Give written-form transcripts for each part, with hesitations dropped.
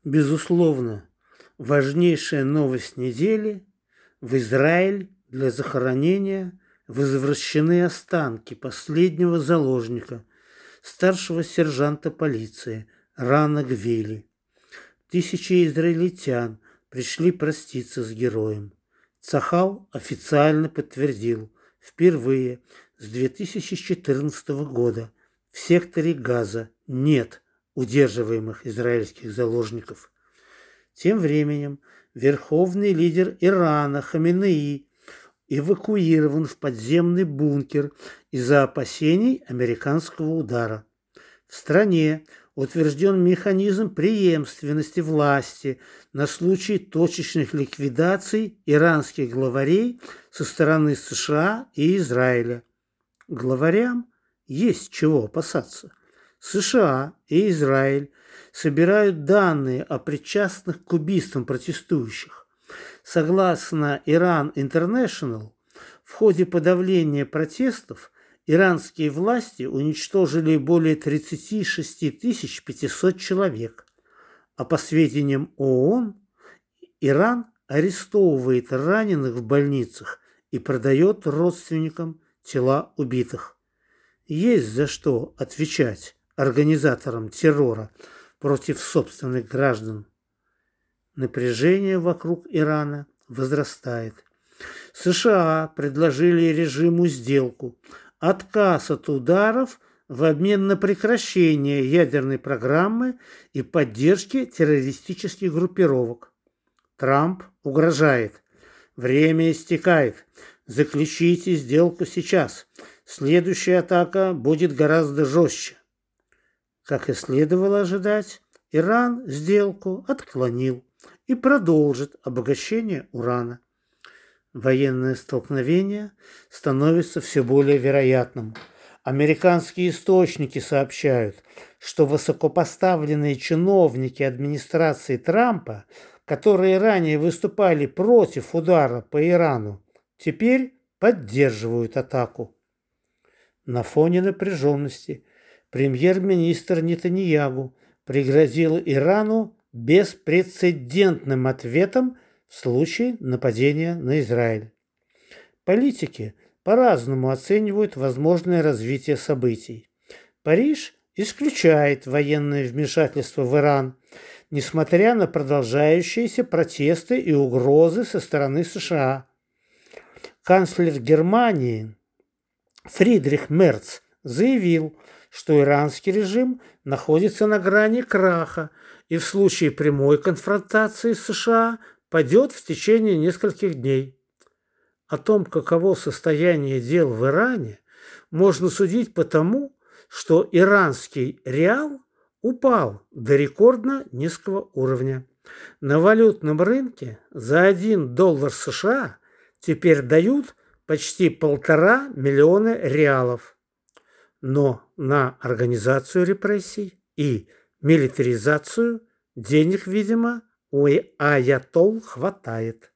Безусловно, важнейшая новость недели: в Израиль для захоронения возвращены останки последнего заложника, старшего сержанта полиции Рана Гвили. Тысячи израильтян пришли проститься с героем. Цахал официально подтвердил: впервые с 2014 года в секторе Газа нет удерживаемых израильских заложников. Тем временем верховный лидер Ирана Хаминеи эвакуирован в подземный бункер из-за опасений американского удара. В стране утвержден механизм преемственности власти на случай точечных ликвидаций иранских главарей со стороны США и Израиля. Главарям есть чего опасаться. США и Израиль собирают данные о причастных к убийствам протестующих. Согласно Iran International, в ходе подавления протестов иранские власти уничтожили более 36 500 человек, а по сведениям ООН, Иран арестовывает раненых в больницах и продает родственникам тела убитых. Есть за что отвечать организаторам террора против собственных граждан. Напряжение вокруг Ирана возрастает. США предложили режиму сделку: отказ от ударов в обмен на прекращение ядерной программы и поддержки террористических группировок. Трамп угрожает: время истекает, заключите сделку сейчас, следующая атака будет гораздо жестче. Как и следовало ожидать, Иран сделку отклонил и продолжит обогащение урана. Военное столкновение становится все более вероятным. Американские источники сообщают, что высокопоставленные чиновники администрации Трампа, которые ранее выступали против удара по Ирану, теперь поддерживают атаку. На фоне напряженности премьер-министр Нетаньяху пригрозил Ирану беспрецедентным ответом в случае нападения на Израиль. Политики по-разному оценивают возможное развитие событий. Париж исключает военное вмешательство в Иран, несмотря на продолжающиеся протесты и угрозы со стороны США. Канцлер Германии Фридрих Мерц заявил, что иранский режим находится на грани краха и в случае прямой конфронтации с США падет в течение нескольких дней. О том, каково состояние дел в Иране, можно судить по тому, что иранский реал упал до рекордно низкого уровня. На валютном рынке за $1 США теперь дают почти 1,5 миллиона реалов. Но на организацию репрессий и милитаризацию денег, видимо, у аятолл хватает.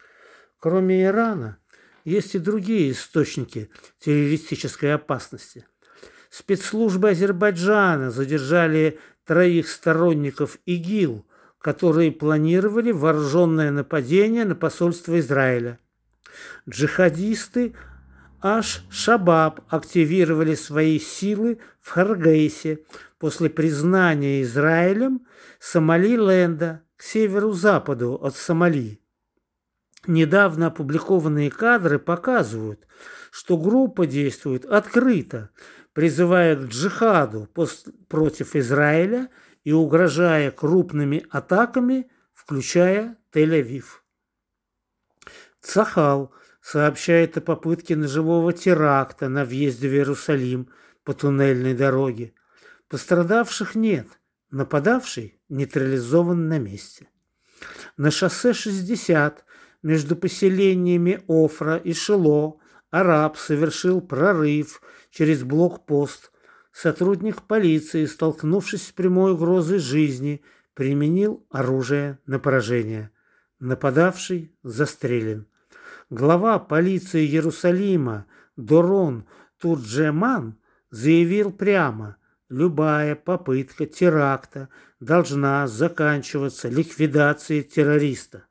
Кроме Ирана, есть и другие источники террористической опасности. Спецслужбы Азербайджана задержали 3 сторонников ИГИЛ, которые планировали вооруженное нападение на посольство Израиля. Джихадисты Аш-Шабаб активировали свои силы в Харгейсе после признания Израилем Сомалиленда к северу-западу от Сомали. Недавно опубликованные кадры показывают, что группа действует открыто, призывая к джихаду против Израиля и угрожая крупными атаками, включая Тель-Авив. Цахал сообщает о попытке ножевого теракта на въезде в Иерусалим по туннельной дороге. Пострадавших нет, нападавший нейтрализован на месте. На шоссе 60 между поселениями Офра и Шило араб совершил прорыв через блокпост. Сотрудник полиции, столкнувшись с прямой угрозой жизни, применил оружие на поражение. Нападавший застрелен. Глава полиции Иерусалима Дорон Турджеман заявил прямо: любая попытка теракта должна заканчиваться ликвидацией террориста.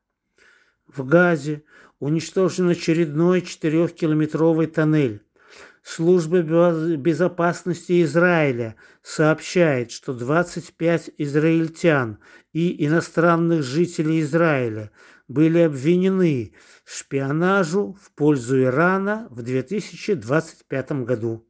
В Газе уничтожен очередной 4-километровый тоннель. Служба безопасности Израиля сообщает, что 25 израильтян и иностранных жителей Израиля были обвинены в шпионажу в пользу Ирана в 2025 году.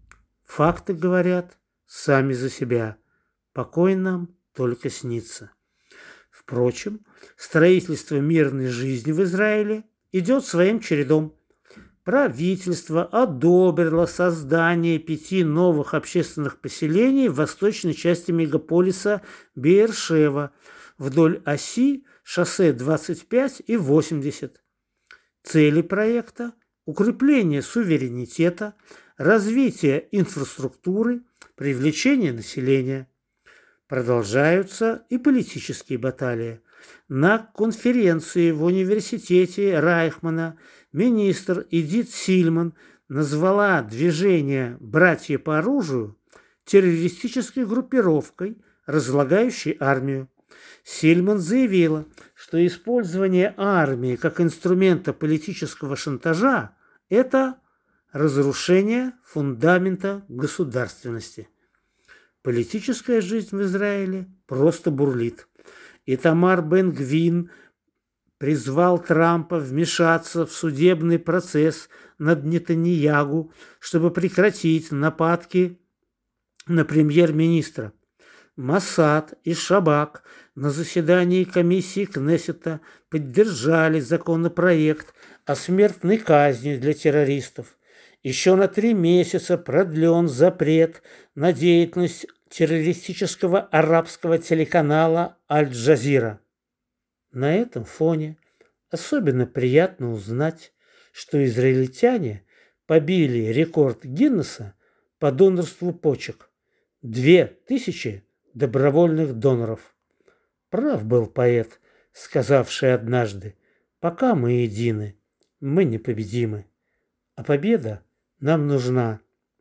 Факты говорят сами за себя. Покой нам только снится. Впрочем, строительство мирной жизни в Израиле идет своим чередом. Правительство одобрило создание 5 новых общественных поселений в восточной части мегаполиса Беэр-Шева вдоль оси шоссе 25 и 80. Цели проекта – укрепление суверенитета, развитие инфраструктуры, привлечение населения. Продолжаются и политические баталии. На конференции в университете Райхмана министр Эдит Сильман назвала движение «Братья по оружию» террористической группировкой, разлагающей армию. Сильман заявила, что использование армии как инструмента политического шантажа – это разрушение фундамента государственности. Политическая жизнь в Израиле просто бурлит. Итамар Бен-Гвир призвал Трампа вмешаться в судебный процесс над Нетаньягу, чтобы прекратить нападки на премьер-министра. Моссад и Шабак на заседании комиссии Кнессета поддержали законопроект о смертной казни для террористов. Еще на 3 месяца продлен запрет на деятельность террористического арабского телеканала «Аль-Джазира». На этом фоне особенно приятно узнать, что израильтяне побили рекорд Гиннесса по донорству почек – 2000 добровольных доноров. Прав был поэт, сказавший однажды: «Пока мы едины, мы непобедимы». А победа нам нужна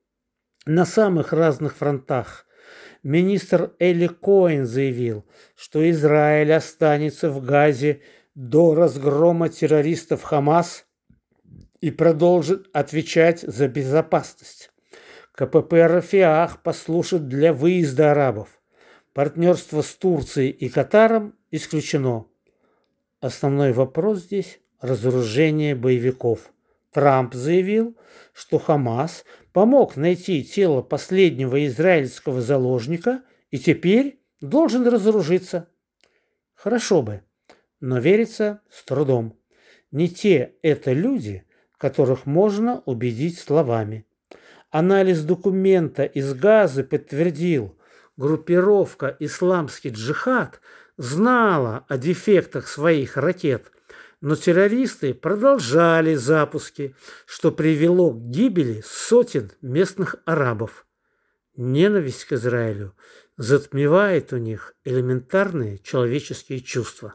на самых разных фронтах. Министр Эли Коэн заявил, что Израиль останется в Газе до разгрома террористов Хамас и продолжит отвечать за безопасность. КПП Рафиах послужит для выезда арабов. Партнерство с Турцией и Катаром исключено. Основной вопрос здесь – разоружение боевиков. Трамп заявил, что Хамас помог найти тело последнего израильского заложника и теперь должен разоружиться. Хорошо бы, но верится с трудом. Не те это люди, которых можно убедить словами. Анализ документа из Газы подтвердил, группировка «Исламский джихад» знала о дефектах своих ракет, но террористы продолжали запуски, что привело к гибели сотен местных арабов. Ненависть к Израилю затмевает у них элементарные человеческие чувства.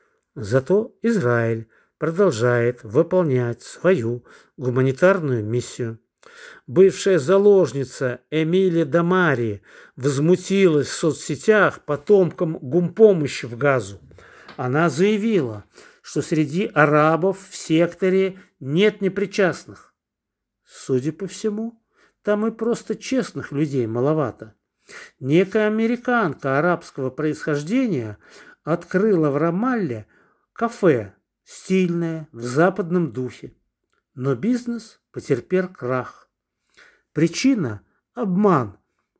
Зато Израиль продолжает выполнять свою гуманитарную миссию. Бывшая заложница Эмилия Дамари возмутилась в соцсетях потомкам гумпомощи в Газу. Она заявила, что среди арабов в секторе нет непричастных. Судя по всему, там и просто честных людей маловато. Некая американка арабского происхождения открыла в Рамалле кафе, стильное, в западном духе. Но бизнес потерпел крах. Причина – обман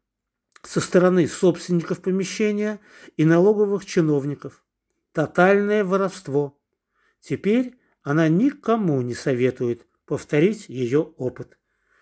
со стороны собственников помещения и налоговых чиновников. Тотальное воровство. Теперь она никому не советует повторить ее опыт.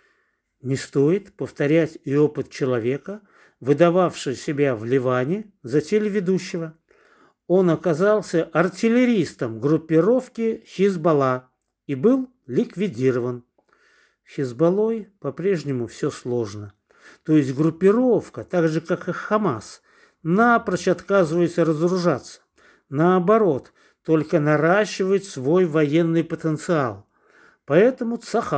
Не стоит повторять и опыт человека, выдававшего себя в Ливане за телеведущего. Он оказался артиллеристом группировки Хизбалла и был ликвидирован. С Хизбаллой по-прежнему все сложно. То есть группировка, так же как и Хамас, напрочь отказывается разоружаться. Наоборот, только наращивает свой военный потенциал. Поэтому Цахал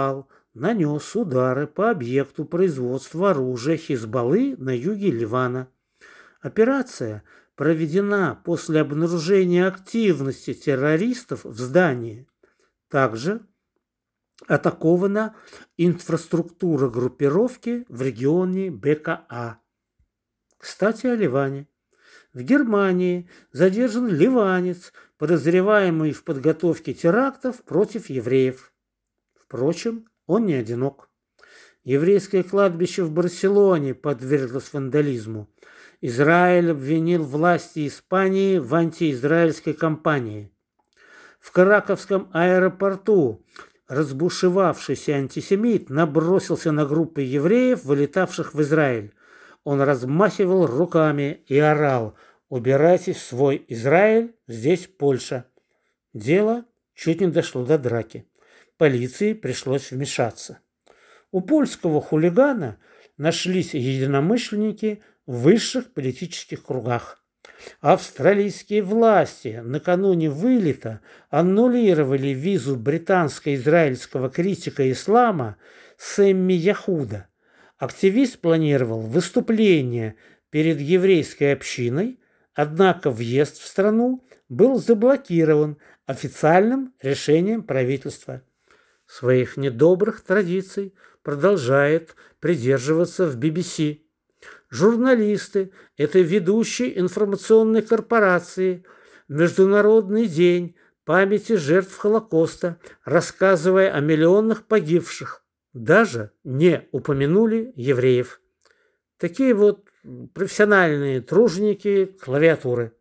нанес удары по объекту производства оружия Хизбаллы на юге Ливана. Операция проведена после обнаружения активности террористов в здании. Также атакована инфраструктура группировки в регионе БКА. Кстати, о Ливане. В Германии задержан ливанец, подозреваемый в подготовке терактов против евреев. Впрочем, он не одинок. Еврейское кладбище в Барселоне подверглось вандализму. Израиль обвинил власти Испании в антиизраильской кампании. В Караковском аэропорту разбушевавшийся антисемит набросился на группы евреев, вылетавших в Израиль. Он размахивал руками и орал: «Убирайтесь в свой Израиль, здесь Польша». Дело чуть не дошло до драки. Полиции пришлось вмешаться. У польского хулигана нашлись единомышленники в высших политических кругах. Австралийские власти накануне вылета аннулировали визу британско-израильского критика ислама Сэмми Яхуда. Активист планировал выступление перед еврейской общиной, однако въезд в страну был заблокирован официальным решением правительства. Своих недобрых традиций продолжает придерживаться в BBC. Журналисты этой ведущей информационной корпорации в Международный день памяти жертв Холокоста, рассказывая о миллионах погибших, даже не упомянули евреев. Такие вот профессиональные труженики клавиатуры.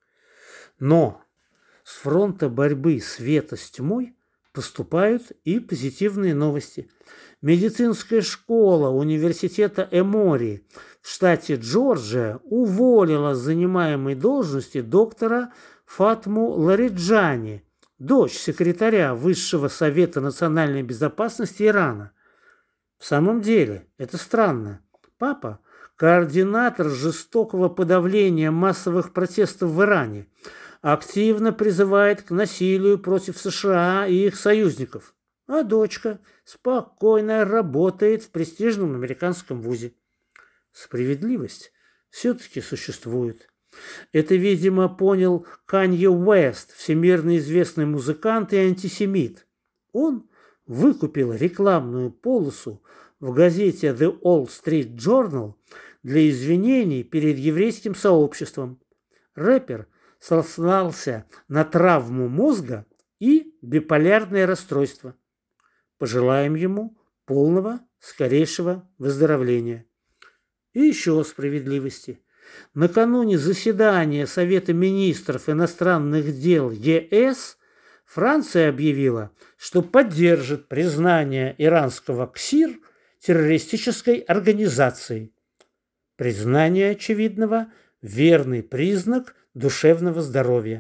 Но с фронта борьбы света с тьмой поступают и позитивные новости. Медицинская школа университета Эмори в штате Джорджия уволила с занимаемой должности доктора Фатму Лариджани, дочь секретаря Высшего совета национальной безопасности Ирана. В самом деле, это странно. Папа – координатор жестокого подавления массовых протестов в Иране, активно призывает к насилию против США и их союзников, а дочка спокойно работает в престижном американском вузе. Справедливость все-таки существует. Это, видимо, понял Канье Уэст, всемирно известный музыкант и антисемит. Он выкупил рекламную полосу в газете The Wall Street Journal для извинений перед еврейским сообществом. Рэпер сослался на травму мозга и биполярное расстройство. Пожелаем ему полного, скорейшего выздоровления. И еще справедливости. Накануне заседания Совета министров иностранных дел ЕС Франция объявила, что поддержит признание иранского КСИР террористической организацией. Признание очевидного – верный признак душевного здоровья.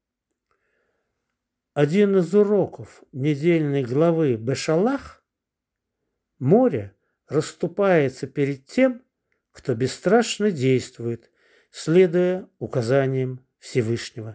Один из уроков недельной главы Бешалах – море расступается перед тем, кто бесстрашно действует, следуя указаниям Всевышнего.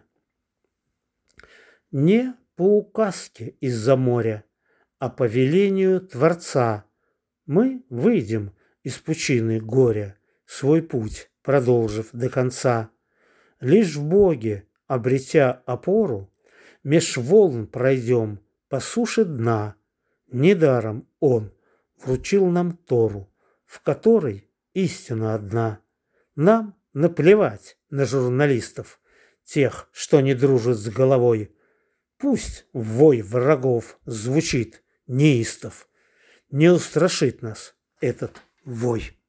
Не по указке из-за моря, а по велению Творца мы выйдем из пучины горя, свой путь продолжив до конца. Лишь в Боге, обретя опору, меж волн пройдем по суше дна. Недаром Он вручил нам Тору, в которой истина одна. Нам наплевать на журналистов, тех, что не дружат с головой. Пусть вой врагов звучит неистов, не устрашит нас этот вой.